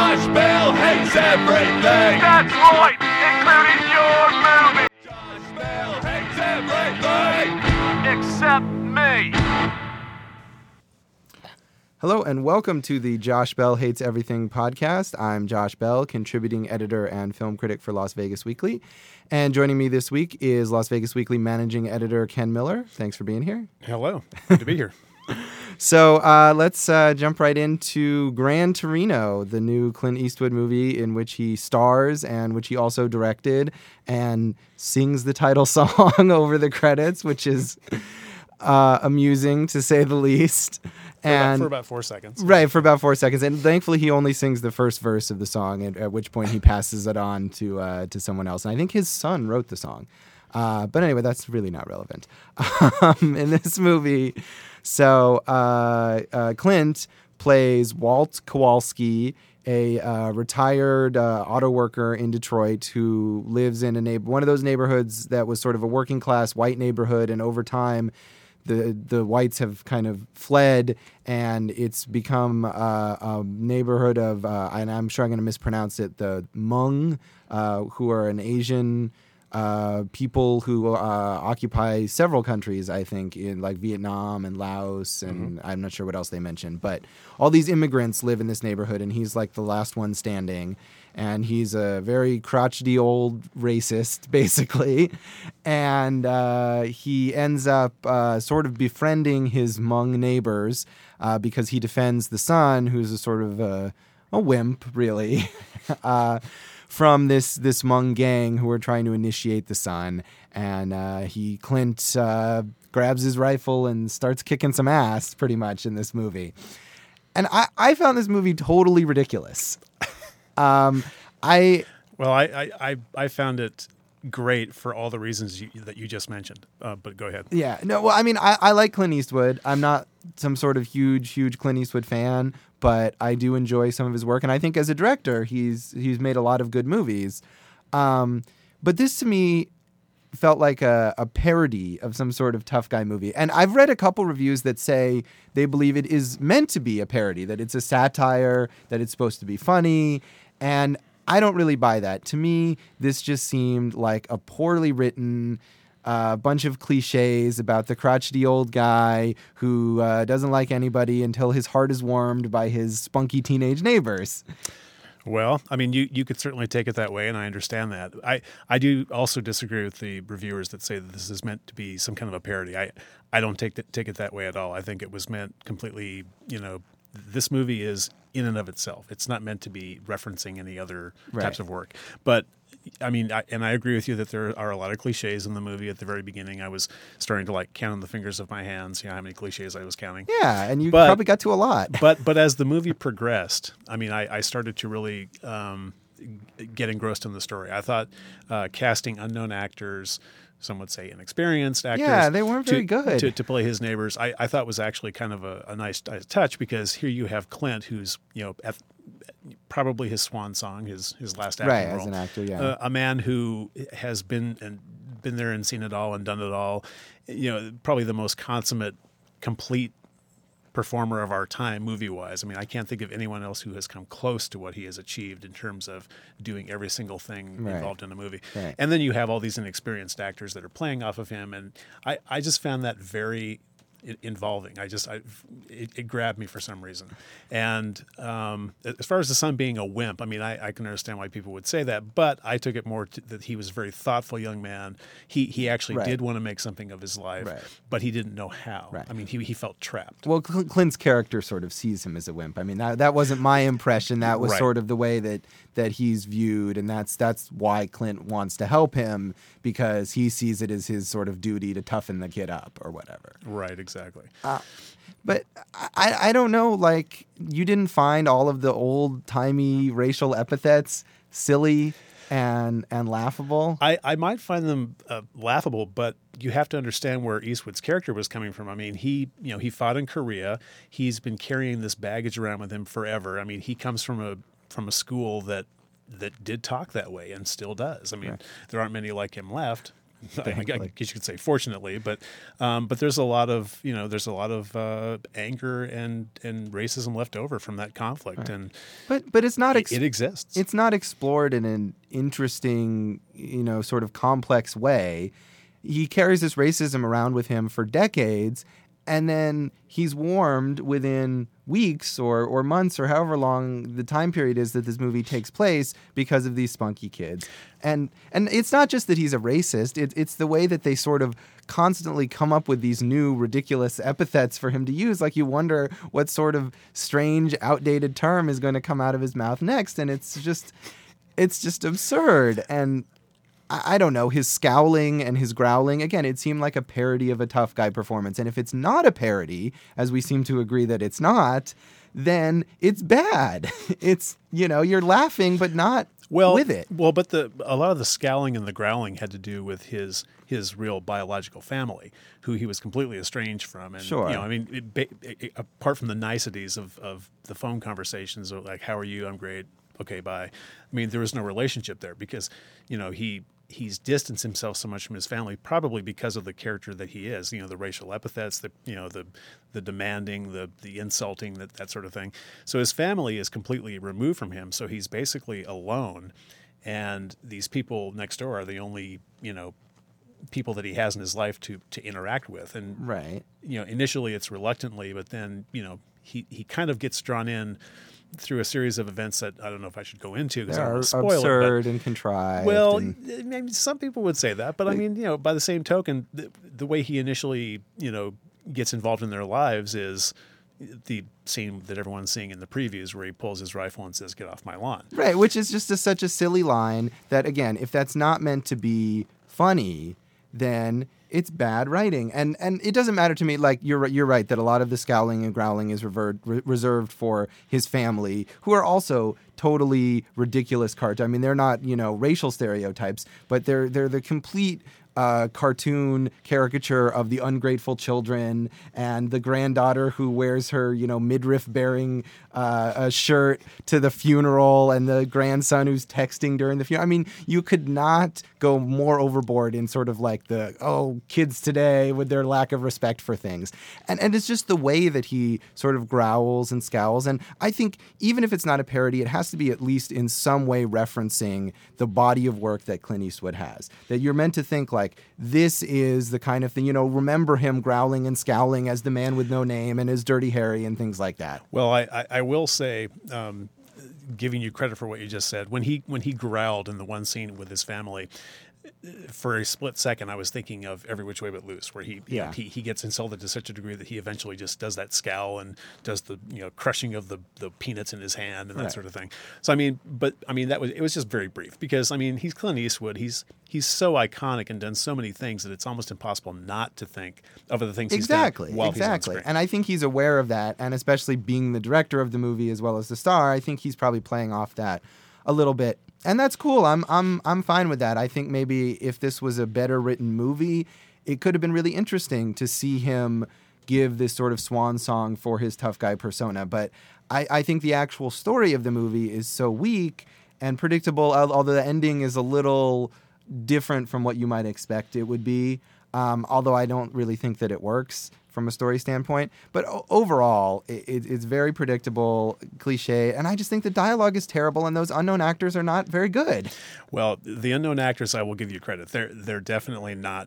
Josh Bell hates everything. That's right, including your movie. Josh Bell hates everything. Except me. Hello and welcome to the Josh Bell Hates Everything podcast. I'm Josh Bell, contributing editor and film critic for Las Vegas Weekly. And joining me this week is Las Vegas Weekly managing editor Ken Miller. Thanks for being here. Hello. Good to be here. So let's jump right into Gran Torino, the new Clint Eastwood movie in which he stars and which he also directed and sings the title song over the credits, which is amusing to say the least. For about 4 seconds. Right, for about 4 seconds. And thankfully, he only sings the first verse of the song, at which point he passes it on to someone else. And I think his son wrote the song. But anyway, that's really not relevant. In this movie, so Clint plays Walt Kowalski, a retired auto worker in Detroit who lives in one of those neighborhoods that was sort of a working class white neighborhood, and over time the whites have kind of fled, and it's become a neighborhood of, and I'm sure I'm going to mispronounce it, the Hmong, who are an Asian people who occupy several countries, I think, in like Vietnam and Laos, and I'm not sure what else they mentioned. But all these immigrants live in this neighborhood, and he's like the last one standing. And he's a very crotchety old racist, basically. And he ends up sort of befriending his Hmong neighbors because he defends the son, who's a sort of a wimp, really, from this Hmong gang who are trying to initiate the son. And Clint grabs his rifle and starts kicking some ass, pretty much, in this movie. And I found this movie totally ridiculous. I found it great for all the reasons that you just mentioned. But go ahead. Yeah. No, well, I mean, I like Clint Eastwood. I'm not some sort of huge Clint Eastwood fan, but I do enjoy some of his work. And I think as a director, he's made a lot of good movies. But this to me felt like a parody of some sort of tough guy movie. And I've read a couple reviews that say they believe it is meant to be a parody, that it's a satire, that it's supposed to be funny. And I don't really buy that. To me, this just seemed like a poorly written bunch of cliches about the crotchety old guy who doesn't like anybody until his heart is warmed by his spunky teenage neighbors. Well, I mean, you could certainly take it that way, and I understand that. I do also disagree with the reviewers that say that this is meant to be some kind of a parody. I don't take it that way at all. I think it was meant completely, this movie is in and of itself. It's not meant to be referencing any other types of work. But I mean, I agree with you that there are a lot of cliches in the movie. At the very beginning, I was starting to count on the fingers of my hands, how many cliches I was counting. Yeah, and you probably got to a lot. But as the movie progressed, I mean, I started to really get engrossed in the story. I thought casting unknown actors, some would say inexperienced actors. Yeah, they weren't very good. To play his neighbors, I thought was actually kind of a nice touch, because here you have Clint, who's, at probably his swan song, his last acting role. Right, as an actor, yeah. A man who has been there and seen it all and done it all. Probably the most consummate, complete performer of our time, movie-wise. I mean, I can't think of anyone else who has come close to what he has achieved in terms of doing every single thing involved in a movie. Right. And then you have all these inexperienced actors that are playing off of him, and I just found that very involving. It grabbed me for some reason. And as far as the son being a wimp, I mean, I can understand why people would say that, but I took it more that he was a very thoughtful young man. He actually did want to make something of his life, but he didn't know how. Right. I mean, he felt trapped. Well, Clint's character sort of sees him as a wimp. I mean, that wasn't my impression. That was sort of the way that he's viewed, and that's why Clint wants to help him, because he sees it as his sort of duty to toughen the kid up or whatever. Right, exactly. But I don't know, you didn't find all of the old-timey racial epithets silly and laughable? I might find them laughable, but you have to understand where Eastwood's character was coming from. I mean, he fought in Korea. He's been carrying this baggage around with him forever. I mean, he comes from a school that did talk that way and still does. I mean, there aren't many like him left. I guess you could say fortunately, but there's a lot of anger and racism left over from that conflict, and but it's not it exists. It's not explored in an interesting, sort of complex way. He carries this racism around with him for decades, and then he's warmed within weeks or months or however long the time period is that this movie takes place because of these spunky kids. And it's not just that he's a racist. It's the way that they sort of constantly come up with these new ridiculous epithets for him to use. Like, you wonder what sort of strange, outdated term is going to come out of his mouth next. And it's just absurd. And I don't know, his scowling and his growling, again, it seemed like a parody of a tough guy performance. And if it's not a parody, as we seem to agree that it's not, then it's bad. It's, you're laughing, but not with it. Well, but a lot of the scowling and the growling had to do with his real biological family, who he was completely estranged from. And, sure. Apart from the niceties of the phone conversations, of like, how are you? I'm great. Okay, bye. I mean, there was no relationship there because, he's distanced himself so much from his family, probably because of the character that he is. The racial epithets, the demanding, the insulting, that sort of thing. So his family is completely removed from him. So he's basically alone, and these people next door are the only people that he has in his life to interact with. And right, initially it's reluctantly, but then he kind of gets drawn in through a series of events that I don't know if I should go into because I don't want to spoil absurd it. and contrived. Well, maybe some people would say that, but I mean, by the same token, the way he initially, gets involved in their lives is the scene that everyone's seeing in the previews where he pulls his rifle and says, "Get off my lawn." Right, which is just such a silly line that, again, if that's not meant to be funny, then it's bad writing. And it doesn't matter to me, like, you're right that a lot of the scowling and growling is reserved for his family, who are also totally ridiculous cartoons. I mean, they're not, racial stereotypes, but they're the complete cartoon caricature of the ungrateful children and the granddaughter who wears her, midriff-bearing a shirt to the funeral, and the grandson who's texting during the funeral. I mean, you could not go more overboard in sort of like kids today with their lack of respect for things. And it's just the way that he sort of growls and scowls. And I think even if it's not a parody, it has to be at least in some way referencing the body of work that Clint Eastwood has. That you're meant to think like, this is the kind of thing, remember him growling and scowling as the man with no name and his Dirty Harry and things like that. Well, I will say, giving you credit for what you just said, when he growled in the one scene with his family, for a split second, I was thinking of Every Which Way But Loose, where he gets insulted to such a degree that he eventually just does that scowl and does the crushing of the peanuts in his hand and that sort of thing. So it was just very brief because he's Clint Eastwood. He's so iconic and done so many things that it's almost impossible not to think of the things he's done while he's on screen. And I think he's aware of that, and especially being the director of the movie as well as the star, I think he's probably playing off that a little bit. And that's cool. I'm fine with that. I think maybe if this was a better written movie, it could have been really interesting to see him give this sort of swan song for his tough guy persona. But I think the actual story of the movie is so weak and predictable, although the ending is a little different from what you might expect it would be. Although I don't really think that it works from a story standpoint. But overall, it's very predictable, cliche, and I just think the dialogue is terrible, and those unknown actors are not very good. Well, the unknown actors, I will give you credit. They're definitely not.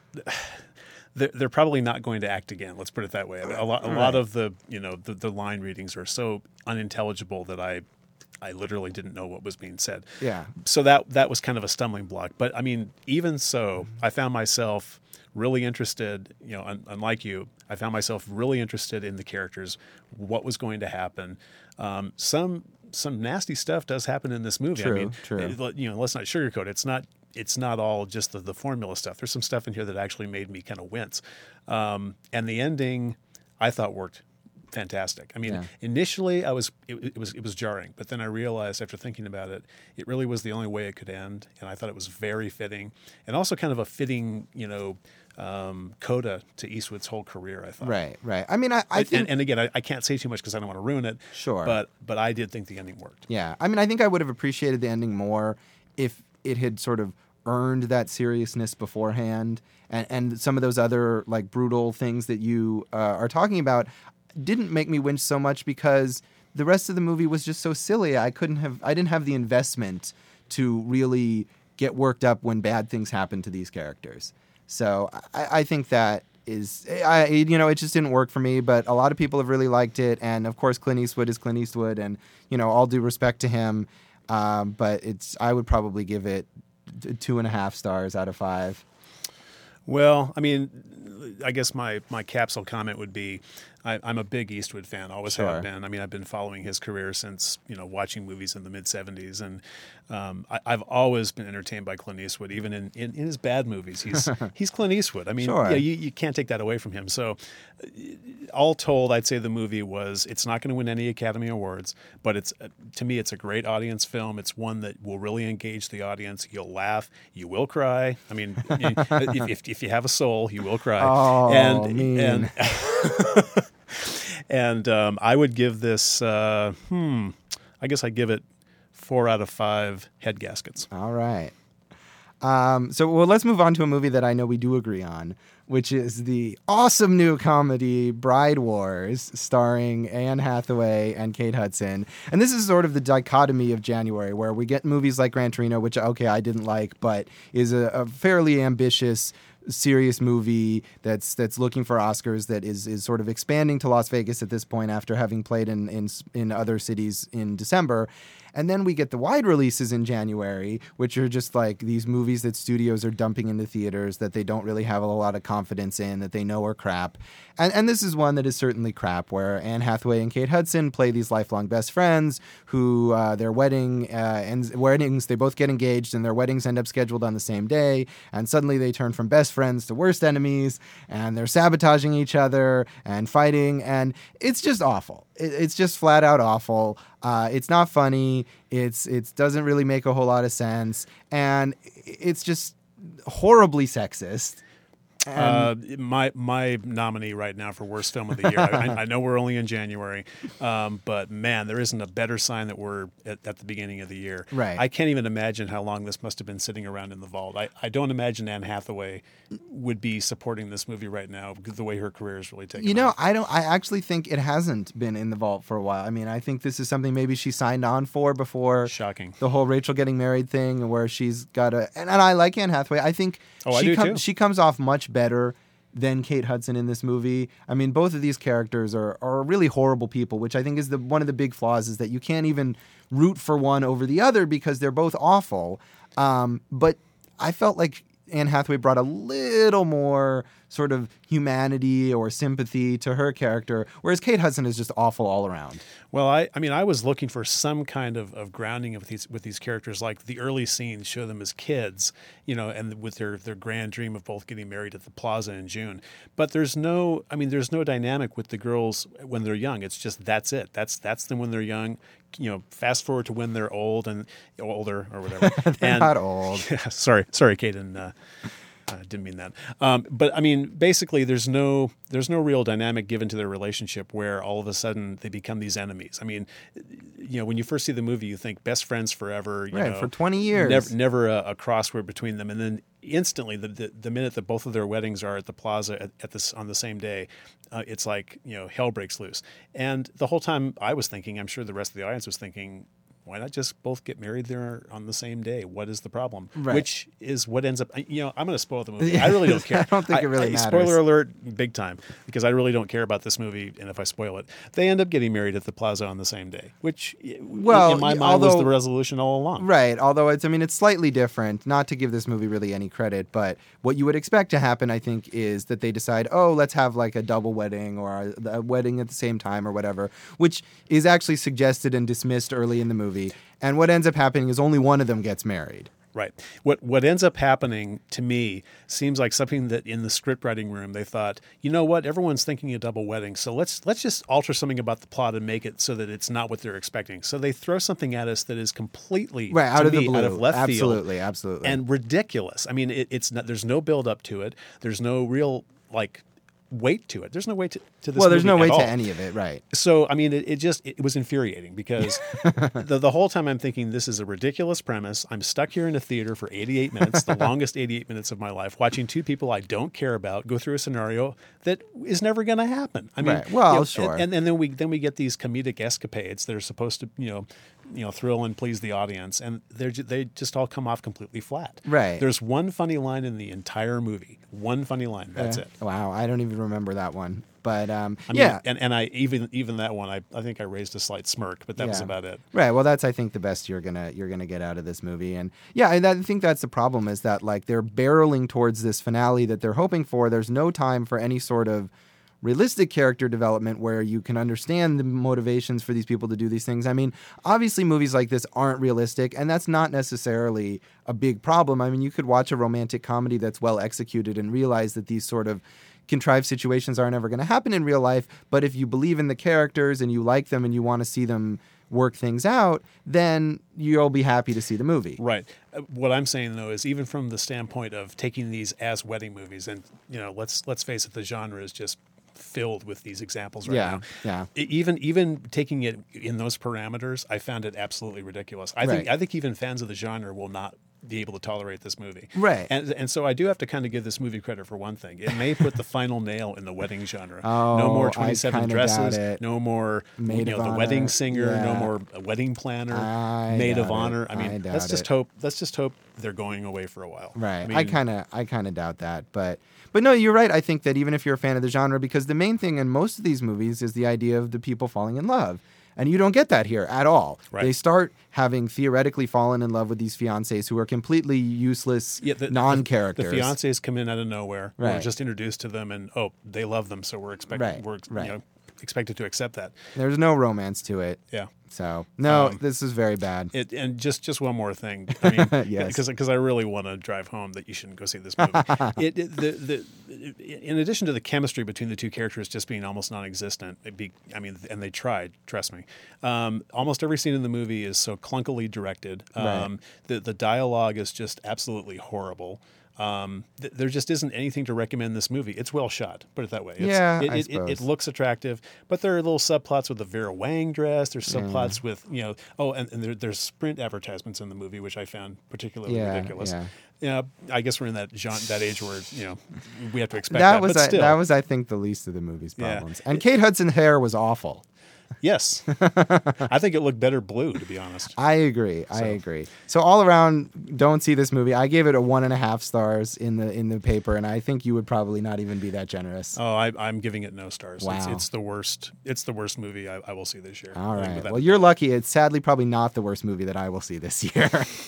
They're probably not going to act again. Let's put it that way. A lot of the the line readings are so unintelligible that I literally didn't know what was being said. Yeah. So that was kind of a stumbling block. But even so, I found myself really interested, unlike you, I found myself really interested in the characters, what was going to happen. Some nasty stuff does happen in this movie. True. Let's not sugarcoat it. It's not all just the formula stuff. There's some stuff in here that actually made me kind of wince. And the ending, I thought, worked fantastic. Initially it was jarring, but then I realized after thinking about it, it really was the only way it could end, and I thought it was very fitting, and also kind of a fitting, coda to Eastwood's whole career, I thought. Right. I think, and again, I can't say too much because I don't want to ruin it. Sure. But I did think the ending worked. Yeah. I think I would have appreciated the ending more if it had sort of earned that seriousness beforehand, and some of those other like brutal things that you are talking about didn't make me winch so much because the rest of the movie was just so silly. I didn't have the investment to really get worked up when bad things happen to these characters. So I think that it just didn't work for me, but a lot of people have really liked it. And of course, Clint Eastwood is Clint Eastwood, and, all due respect to him. But I would probably give it 2.5 stars out of 5. Well, I mean, I guess my capsule comment would be I'm a big Eastwood fan, always Sure. have been. I mean, I've been following his career since, watching movies in the mid-'70s. And I've always been entertained by Clint Eastwood, even in his bad movies. He's Clint Eastwood. I mean, Sure. yeah, you can't take that away from him. So all told, I'd say the movie it's not going to win any Academy Awards, but to me, it's a great audience film. It's one that will really engage the audience. You'll laugh. You will cry. I mean, if you have a soul, you will cry. Oh, mean. And I would give this, I guess I'd give it 4 out of 5 head gaskets. All right. Let's move on to a movie that I know we do agree on, which is the awesome new comedy Bride Wars, starring Anne Hathaway and Kate Hudson. And this is sort of the dichotomy of January, where we get movies like Gran Torino, which, okay, I didn't like, but is a fairly ambitious, serious movie that's looking for Oscars, that is sort of expanding to Las Vegas at this point after having played in other cities in December. And then we get the wide releases in January, which are just like these movies that studios are dumping into theaters that they don't really have a lot of confidence in, that they know are crap. And this is one that is certainly crap, where Anne Hathaway and Kate Hudson play these lifelong best friends who their weddings, they both get engaged and their weddings end up scheduled on the same day. And suddenly they turn from best friends to worst enemies, and they're sabotaging each other and fighting. And it's just awful. It's just flat out awful. It's not funny. It doesn't really make a whole lot of sense, and it's just horribly sexist. My nominee right now for worst film of the year. I know we're only in January, but man, there isn't a better sign that we're at the beginning of the year. Right. I can't even imagine how long this must have been sitting around in the vault. I don't imagine Anne Hathaway would be supporting this movie right now because the way her career is really taking off. I actually think it hasn't been in the vault for a while. I mean, I think this is something maybe she signed on for before. Shocking. The whole Rachel getting married thing, where she's got and I like Anne Hathaway. I think I do too. She comes off much better than Kate Hudson in this movie. I mean, both of these characters are really horrible people, which I think is one of the big flaws, is that you can't even root for one over the other because they're both awful. But I felt like Anne Hathaway brought a little more sort of humanity or sympathy to her character, whereas Kate Hudson is just awful all around. Well, I was looking for some kind of grounding with these characters, like the early scenes show them as kids, and with their grand dream of both getting married at the plaza in June. But there's no dynamic with the girls when they're young. It's just that's it. That's them when they're young. Fast forward to when they're old and older or whatever. They're not old. Yeah, sorry, Kate, and didn't mean that. But I mean, basically, there's no real dynamic given to their relationship where all of a sudden they become these enemies. I mean, when you first see the movie, you think best friends forever. Right, for 20 years. Never a crossword between them, and then instantly, the minute that both of their weddings are at the plaza on the same day, it's like hell breaks loose. And the whole time I was thinking, I'm sure the rest of the audience was thinking, why not just both get married there on the same day? What is the problem? Right. Which is what ends up. I'm going to spoil the movie. I really don't care. I don't think it really matters. Spoiler alert, big time, because I really don't care about this movie. And if I spoil it, they end up getting married at the plaza on the same day, which, in my mind, was the resolution all along. Right. Although it's slightly different. Not to give this movie really any credit, but what you would expect to happen, I think, is that they decide, let's have like a double wedding or a wedding at the same time or whatever, which is actually suggested and dismissed early in the movie. And what ends up happening is only one of them gets married. Right. What ends up happening to me seems like something that in the script writing room they thought, you know what, everyone's thinking a double wedding, so let's just alter something about the plot and make it so that it's not what they're expecting. So they throw something at us that is completely out of the blue, out of left field, absolutely, and ridiculous. I mean, it's not. There's no build up to it. There's no real weight to it. There's no weight to this. Well, there's movie no weight at all. to any of it, right? So, I mean, it was infuriating because the whole time I'm thinking this is a ridiculous premise. I'm stuck here in a theater for 88 minutes, the longest 88 minutes of my life, watching two people I don't care about go through a scenario that is never going to happen. I mean, Right. Well, you know, sure. And then we get these comedic escapades that are supposed to, thrill and please the audience, and they just all come off completely flat. Right. There's one funny line in the entire movie. One funny line. That's it. Wow, I don't even remember that one. But I mean, yeah. and I even that one I think I raised a slight smirk, but that was Yeah. about it. Right. Well, that's I think the best you're gonna get out of this movie, and yeah, I think that's the problem is that like they're barreling towards this finale that they're hoping for. There's no time for any sort of realistic character development where you can understand the motivations for these people to do these things. I mean, obviously movies like this aren't realistic, and that's not necessarily a big problem. I mean, you could watch a romantic comedy that's well executed and realize that these sort of contrived situations aren't ever going to happen in real life, but if you believe in the characters and you like them and you want to see them work things out, then you'll be happy to see the movie. Right. What I'm saying though is even from the standpoint of taking these as wedding movies, and let's face it, the genre is just filled with these examples right now. Yeah. Even taking it in those parameters, I found it absolutely ridiculous. I Right. think even fans of the genre will not be able to tolerate this movie. Right. And so I do have to kind of give this movie credit for one thing. It may put the final nail in the wedding genre. Oh, no more I 27 kinda dresses, doubt it. no more Maid of the honor. wedding singer, no Yeah. more wedding planner, I maid of doubt it. honor. I I mean, doubt let's just it. hope they're going away for a while. Right. I I mean, kind of doubt that, but no, you're right. I think that even if you're a fan of the genre, because the main thing in most of these movies is the idea of the people falling in love. And you don't get that here at all. Right. They start having theoretically fallen in love with these fiancés who are completely useless non-characters. The fiancés come in out of nowhere. We're Right. just introduced to them, and they love them, so we're expected. Right. Expected to accept that. There's no romance to it. Yeah. So, no, this is very bad. And just one more thing. I mean, Yes. because I really want to drive home that you shouldn't go see this movie. In addition to the chemistry between the two characters just being almost non-existent, and they tried. Trust me. Almost every scene in the movie is so clunkily directed. Right. The dialogue is just absolutely horrible. There just isn't anything to recommend this movie. It's well shot, put it that way. I It suppose. looks attractive, but there are little subplots with the Vera Wang dress. There's subplots with, and there's Sprint advertisements in the movie, which I found particularly ridiculous. Yeah. I guess we're in that age where, we have to expect That that. was, But still, that was, I think, the least of the movie's Yeah. problems. And Kate Hudson's hair was awful. yes. I think it looked better blue, to be honest. I agree. So all around, don't see this movie. I gave it a 1.5 stars in the paper, and I think you would probably not even be that generous. Oh, I'm giving it no stars. Wow. It's the worst. It's the worst movie I will see this year. All I think right. with that- Well, you're lucky. It's sadly probably not the worst movie that I will see this year.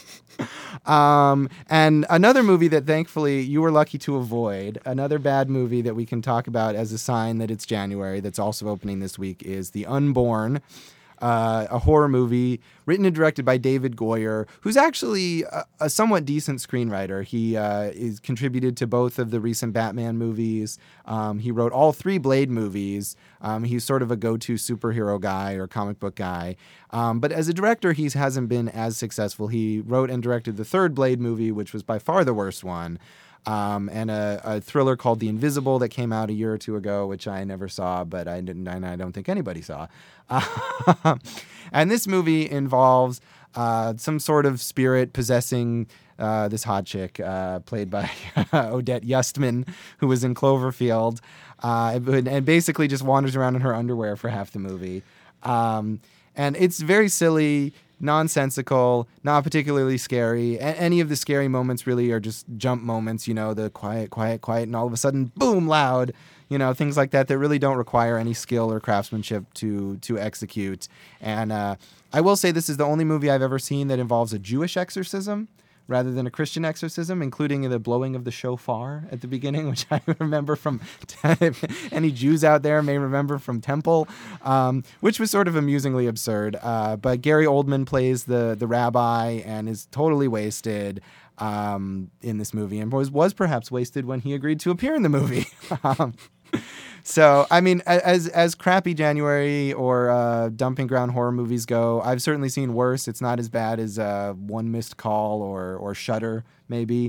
And another movie that thankfully you were lucky to avoid, another bad movie that we can talk about as a sign that it's January that's also opening this week is The Unborn. A horror movie written and directed by David Goyer, who's actually a somewhat decent screenwriter. He is contributed to both of the recent Batman movies. He wrote all 3 Blade movies. He's sort of a go-to superhero guy or comic book guy. But as a director, he hasn't been as successful. He wrote and directed the 3rd Blade movie, which was by far the worst one. And a thriller called The Invisible that came out a year or 2 ago, which I never saw, but I don't think anybody saw. And this movie involves some sort of spirit possessing this hot chick, played by Odette Yustman, who was in Cloverfield, and basically just wanders around in her underwear for half the movie. And it's very silly, nonsensical, not particularly scary. Any of the scary moments really are just jump moments, the quiet, and all of a sudden, boom, loud, things like that really don't require any skill or craftsmanship to execute. And I will say this is the only movie I've ever seen that involves a Jewish exorcism rather than a Christian exorcism, including the blowing of the shofar at the beginning, which I remember from any Jews out there may remember from Temple, which was sort of amusingly absurd. But Gary Oldman plays the rabbi and is totally wasted in this movie, and was perhaps wasted when he agreed to appear in the movie. So, I mean, as crappy January or dumping ground horror movies go, I've certainly seen worse. It's not as bad as One Missed Call or Shudder, maybe.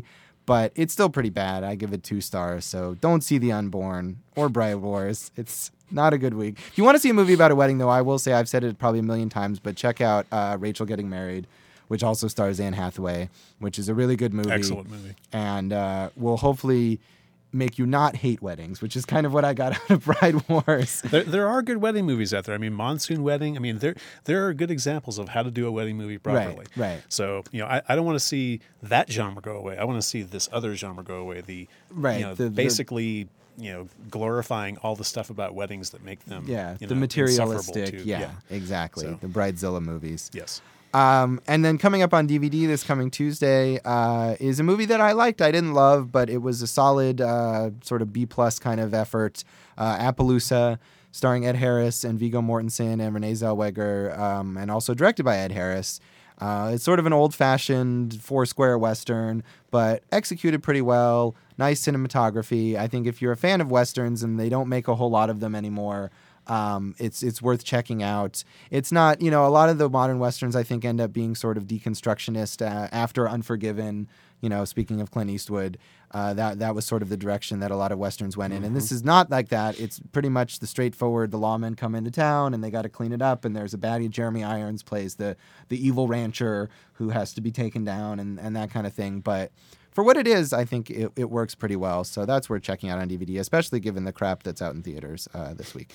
but it's still pretty bad. I give it 2 stars. So don't see The Unborn or Bride Wars. It's not a good week. If you want to see a movie about a wedding, though, I will say I've said it probably a million times, but check out Rachel Getting Married, which also stars Anne Hathaway, which is a really good movie. Excellent movie. And will hopefully make you not hate weddings, which is kind of what I got out of Bride Wars. There are good wedding movies out there. I mean, Monsoon Wedding. I mean, there are good examples of how to do a wedding movie properly. Right. So, I don't want to see that genre go away. I want to see this other genre go away. Basically, glorifying all the stuff about weddings that make them the materialistic. Yeah, exactly. So, The Bridezilla movies. Yes. And then coming up on DVD this coming Tuesday is a movie that I liked. I didn't love, but it was a solid sort of B+ kind of effort. Appaloosa, starring Ed Harris and Viggo Mortensen and Renee Zellweger, and also directed by Ed Harris. It's sort of an old-fashioned four-square Western, but executed pretty well. Nice cinematography. I think if you're a fan of Westerns, and they don't make a whole lot of them anymore, it's worth checking out. It's not, a lot of the modern Westerns I think end up being sort of deconstructionist after Unforgiven. Speaking of Clint Eastwood, that was sort of the direction that a lot of Westerns went in. And this is not like that. It's pretty much the straightforward, the lawmen come into town and they got to clean it up. And there's a baddie, Jeremy Irons plays the evil rancher who has to be taken down and that kind of thing. But for what it is, I think it works pretty well. So that's worth checking out on DVD, especially given the crap that's out in theaters this week.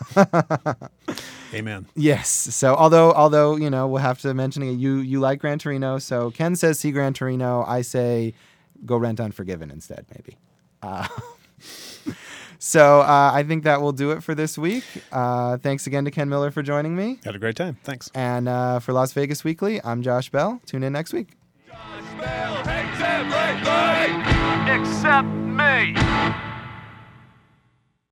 Amen. Yes. So although we'll have to mention it. You like Gran Torino, so Ken says see Gran Torino. I say go rent Unforgiven instead, maybe. So I think that will do it for this week. Thanks again to Ken Miller for joining me. Had a great time. Thanks. And for Las Vegas Weekly, I'm Josh Bell. Tune in next week. Josh Bell hates everything except me.